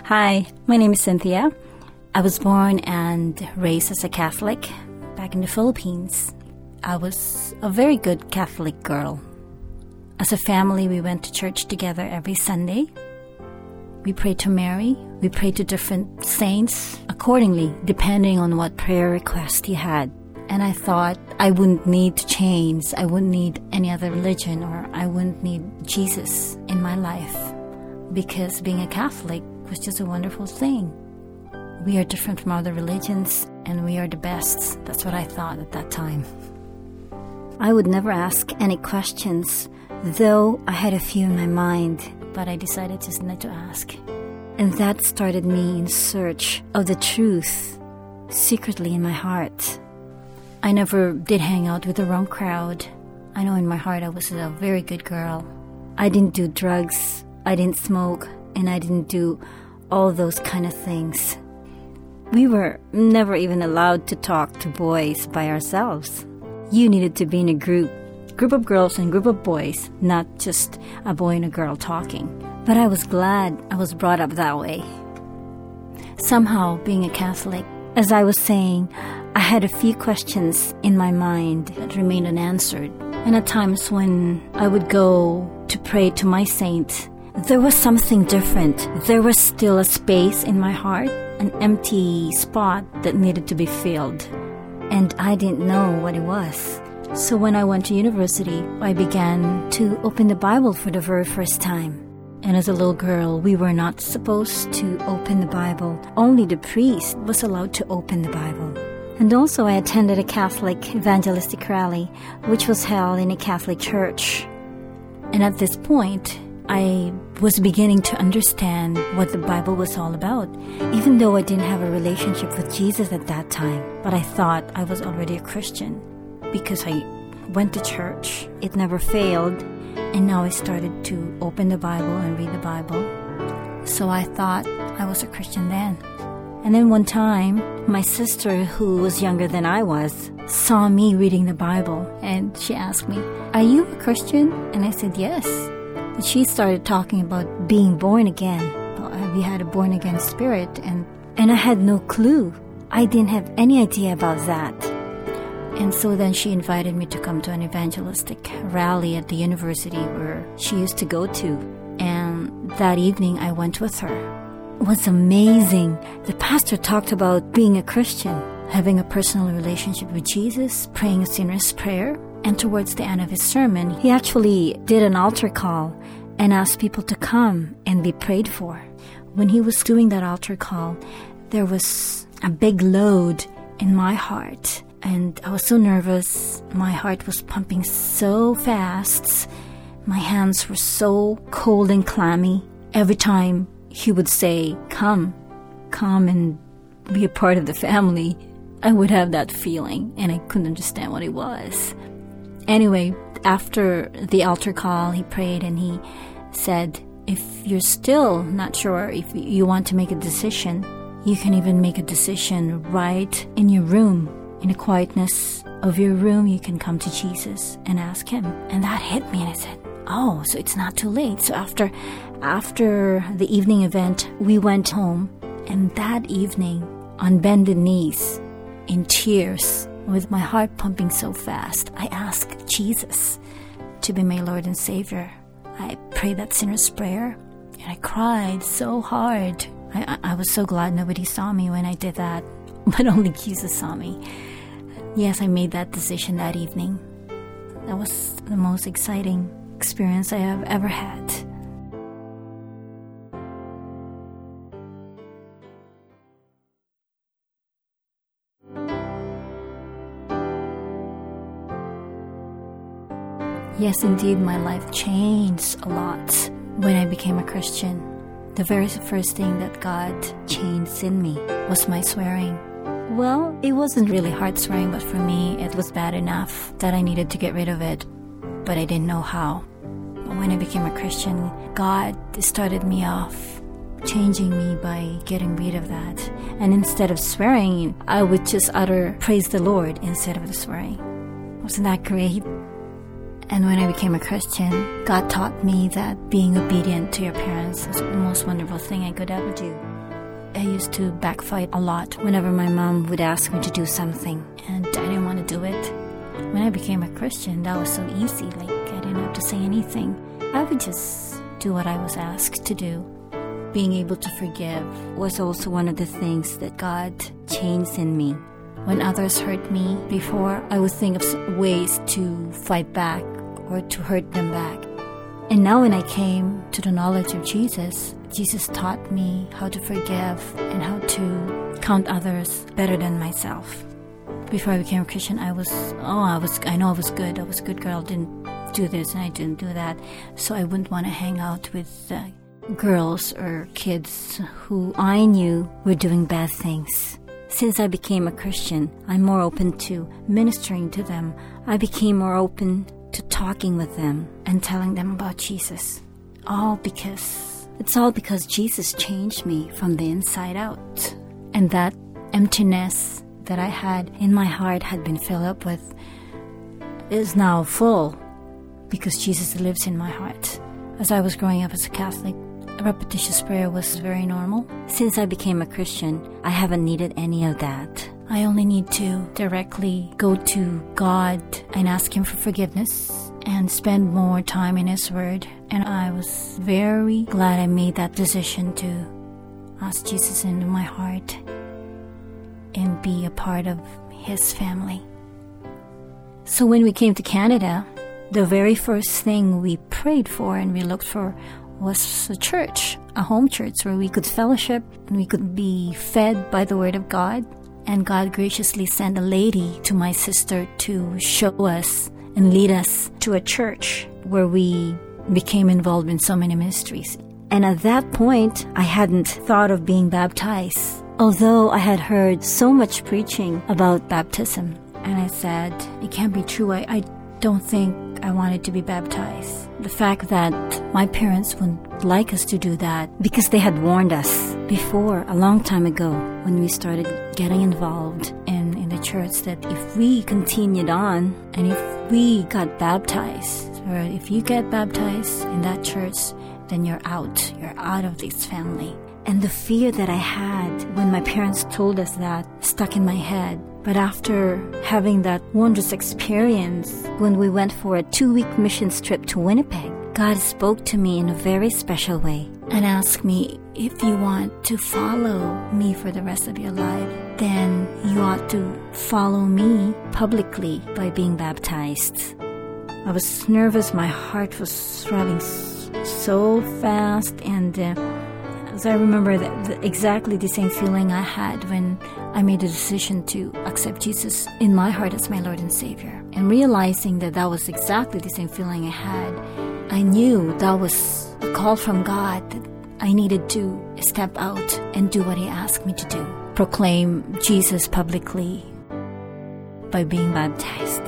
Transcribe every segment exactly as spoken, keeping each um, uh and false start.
Hi, my name is Cynthia. I was born and raised as a Catholic back in the Philippines. I was a very good Catholic girl. As a family, we went to church together every Sunday. We prayed to Mary. We prayed to different saints accordingly, depending on what prayer request you had. And I thought I wouldn't need to change. I wouldn't need any other religion, or I wouldn't need Jesus in my life, because being a Catholic was just a wonderful thing. We are different from other religions, and we are the best. That's what I thought at that time. I would never ask any questions, though I had a few in my mind, but I decided just not to ask. And that started me in search of the truth secretly in my heart. I never did hang out with the wrong crowd. I know in my heart I was a very good girl. I didn't do drugs, I didn't smoke, and I didn't do all those kind of things. We were never even allowed to talk to boys by ourselves. You needed to be in a group, group of girls and group of boys, not just a boy and a girl talking. But I was glad I was brought up that way. Somehow, being a Catholic, as I was saying, I had a few questions in my mind that remained unanswered. And at times when I would go to pray to my saint, there was something different. There was still a space in my heart, an empty spot that needed to be filled. And I didn't know what it was. So when I went to university, I began to open the Bible for the very first time. And as a little girl, we were not supposed to open the Bible. Only the priest was allowed to open the Bible. And also I attended a Catholic evangelistic rally, which was held in a Catholic church. And at this point, I was beginning to understand what the Bible was all about, even though I didn't have a relationship with Jesus at that time. But I thought I was already a Christian because I went to church. It never failed. And now I started to open the Bible and read the Bible. So I thought I was a Christian then. And then one time, my sister, who was younger than I was, saw me reading the Bible. And she asked me, "Are you a Christian?" And I said, "Yes." And she started talking about being born again. Well, have you had a born-again spirit? And, and I had no clue. I didn't have any idea about that. And so then she invited me to come to an evangelistic rally at the university where she used to go to. And that evening I went with her. It was amazing. The pastor talked about being a Christian, having a personal relationship with Jesus, praying a sinner's prayer. And towards the end of his sermon, he actually did an altar call and asked people to come and be prayed for. When he was doing that altar call, there was a big load in my heart. And I was so nervous. My heart was pumping so fast. My hands were so cold and clammy. Every time he would say, "Come, come and be a part of the family," I would have that feeling, and I couldn't understand what it was. Anyway, after the altar call, he prayed and he said, "If you're still not sure if you want to make a decision, you can even make a decision right in your room. In the quietness of your room, you can come to Jesus and ask him." And that hit me, and I said, "Oh, so it's not too late." So after after the evening event, we went home. And that evening, on bended knees, in tears, with my heart pumping so fast, I asked Jesus to be my Lord and Savior. I prayed that sinner's prayer, and I cried so hard. I, I, I was so glad nobody saw me when I did that, but only Jesus saw me. Yes, I made that decision that evening. That was the most exciting experience I have ever had. Yes, indeed, my life changed a lot when I became a Christian. The very first thing that God changed in me was my swearing. Well, it wasn't really hard swearing, but for me, it was bad enough that I needed to get rid of it, but I didn't know how. When I became a Christian, God started me off, changing me by getting rid of that. And instead of swearing, I would just utter praise the Lord instead of the swearing. Wasn't that great? And when I became a Christian, God taught me that being obedient to your parents is the most wonderful thing I could ever do. I used to backfight a lot whenever my mom would ask me to do something, and I didn't want to do it. When I became a Christian, that was so easy. Like, I didn't have to say anything. I would just do what I was asked to do. Being able to forgive was also one of the things that God changed in me. When others hurt me before, I would think of ways to fight back or to hurt them back. And now when I came to the knowledge of Jesus, Jesus taught me how to forgive and how to count others better than myself. Before I became a Christian, I was, oh, I was, I know I was good. I was a good girl. Didn't do this and I didn't do that. So I wouldn't want to hang out with uh, girls or kids who I knew were doing bad things. Since I became a Christian, I'm more open to ministering to them. I became more open to talking with them and telling them about Jesus. All because, it's all because Jesus changed me from the inside out. And that emptiness that I had in my heart had been filled up with is now full because Jesus lives in my heart. As I was growing up as a Catholic, a repetitious prayer was very normal. Since I became a Christian, I haven't needed any of that. I only need to directly go to God and ask Him for forgiveness and spend more time in His Word. And I was very glad I made that decision to ask Jesus into my heart and be a part of His family. So when we came to Canada, the very first thing we prayed for and we looked for was a church, a home church where we could fellowship and we could be fed by the Word of God. And God graciously sent a lady to my sister to show us and lead us to a church where we became involved in so many ministries. And at that point, I hadn't thought of being baptized, although I had heard so much preaching about baptism. And I said, it can't be true. I, I don't think I wanted to be baptized. The fact that my parents wouldn't like us to do that because they had warned us before, a long time ago, when we started getting involved in, in the church, that if we continued on and if we got baptized, or if you get baptized in that church, then you're out. You're out of this family. And the fear that I had when my parents told us that stuck in my head. But after having that wondrous experience, when we went for a two-week missions trip to Winnipeg, God spoke to me in a very special way and asked me, if you want to follow me for the rest of your life, then you ought to follow me publicly by being baptized. I was nervous. My heart was throbbing so fast, and uh, as I remember that, the, exactly the same feeling I had when I made the decision to accept Jesus in my heart as my Lord and Savior. And realizing that that was exactly the same feeling I had, I knew that was a call from God that I needed to step out and do what He asked me to do. Proclaim Jesus publicly by being baptized.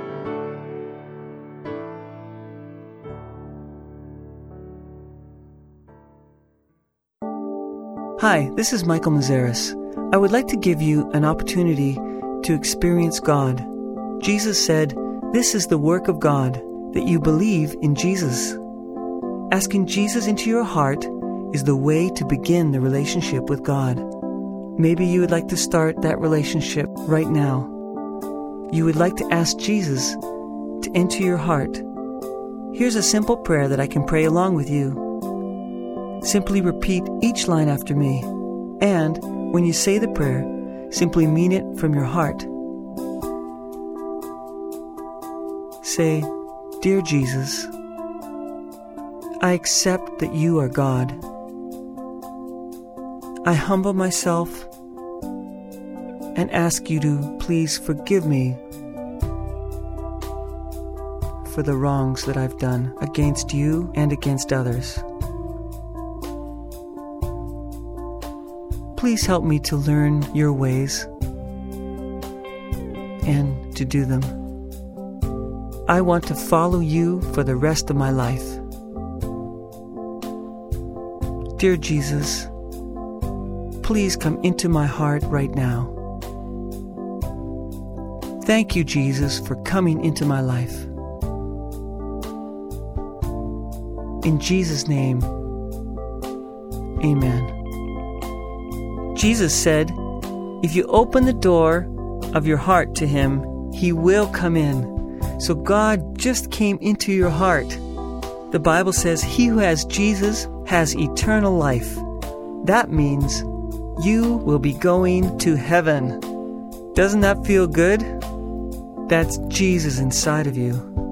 Hi, this is Michael Mazaris. I would like to give you an opportunity to experience God. Jesus said, "This is the work of God, that you believe in Jesus." Asking Jesus into your heart is the way to begin the relationship with God. Maybe you would like to start that relationship right now. You would like to ask Jesus to enter your heart. Here's a simple prayer that I can pray along with you. Simply repeat each line after me, and when you say the prayer, simply mean it from your heart. Say, "Dear Jesus, I accept that you are God. I humble myself and ask you to please forgive me for the wrongs that I've done against you and against others. Please help me to learn your ways and to do them. I want to follow you for the rest of my life. Dear Jesus, please come into my heart right now. Thank you, Jesus, for coming into my life. In Jesus' name, amen." Jesus said, if you open the door of your heart to Him, He will come in. So God just came into your heart. The Bible says, he who has Jesus has eternal life. That means you will be going to heaven. Doesn't that feel good? That's Jesus inside of you.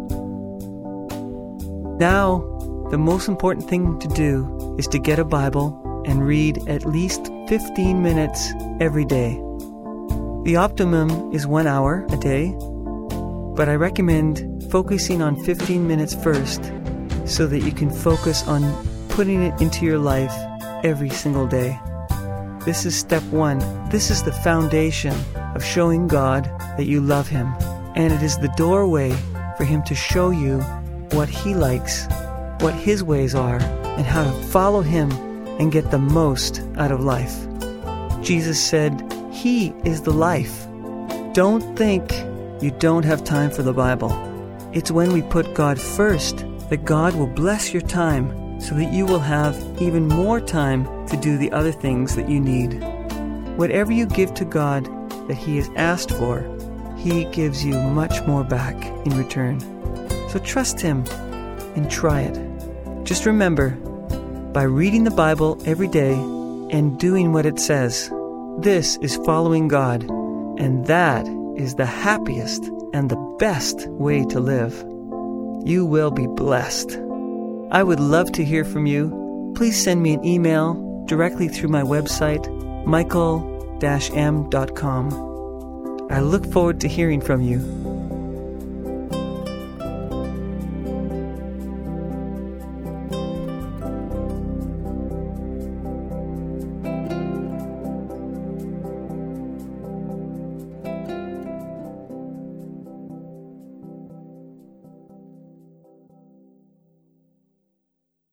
Now, the most important thing to do is to get a Bible and read at least fifteen minutes every day. The optimum is one hour a day, but I recommend focusing on fifteen minutes first so that you can focus on putting it into your life every single day. This is step one. This is the foundation of showing God that you love Him. And it is the doorway for Him to show you what He likes, what His ways are, and how to follow Him and get the most out of life. Jesus said, He is the life. Don't think you don't have time for the Bible. It's when we put God first that God will bless your time so that you will have even more time to do the other things that you need. Whatever you give to God that He has asked for, He gives you much more back in return. So trust Him and try it. Just remember, by reading the Bible every day and doing what it says, this is following God, and that is the happiest and the best way to live. You will be blessed. I would love to hear from you. Please send me an email directly through my website, michael dash m dot com. I look forward to hearing from you.